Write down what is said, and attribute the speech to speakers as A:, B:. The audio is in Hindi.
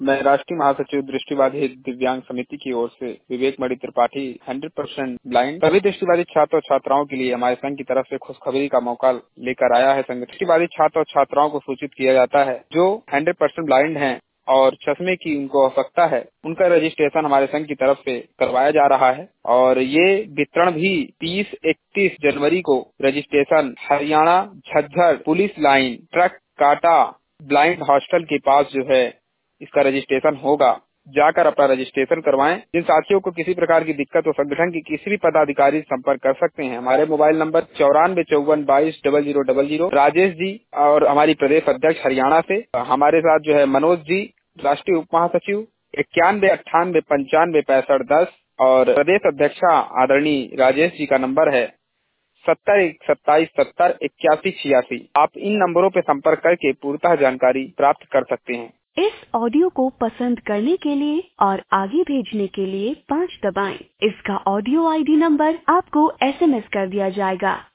A: मैं राष्ट्रीय महासचिव दृष्टिबाधित दिव्यांग समिति की ओर से विवेक मणि त्रिपाठी 100% ब्लाइंड सभी दृष्टिबाधित छात्र और छात्राओं के लिए हमारे संघ की तरफ से खुशखबरी का मौका लेकर आया है। संघ दृष्टिबाधित छात्र और छात्राओं को सूचित किया जाता है जो 100% ब्लाइंड हैं और चश्मे की उनको आवश्यकता है, उनका रजिस्ट्रेशन हमारे संघ की तरफ से करवाया जा रहा है और ये वितरण भी 30-31 जनवरी को registration Haryana Jhajjar police line truck काटा ब्लाइंड हॉस्टल के पास जो है इसका रजिस्ट्रेशन होगा। जाकर अपना रजिस्ट्रेशन करवाएं। जिन साथियों को किसी प्रकार की दिक्कत हो संगठन के किसी भी पदाधिकारी से संपर्क कर सकते हैं। हमारे मोबाइल नंबर 9454220000। राजेश जी और हमारी प्रदेश अध्यक्ष हरियाणा से, हमारे साथ जो है मनोज जी राष्ट्रीय उप महासचिव 9198956510 और प्रदेश अध्यक्षा आदरणीय राजेश जी का नंबर है 7027708186। आप इन नंबरों पे संपर्क करके पूर्णतः जानकारी प्राप्त कर सकते हैं।
B: इस ऑडियो को पसंद करने के लिए और आगे भेजने के लिए 5 दबाएं। इसका ऑडियो आईडी नंबर आपको SMS कर दिया जाएगा।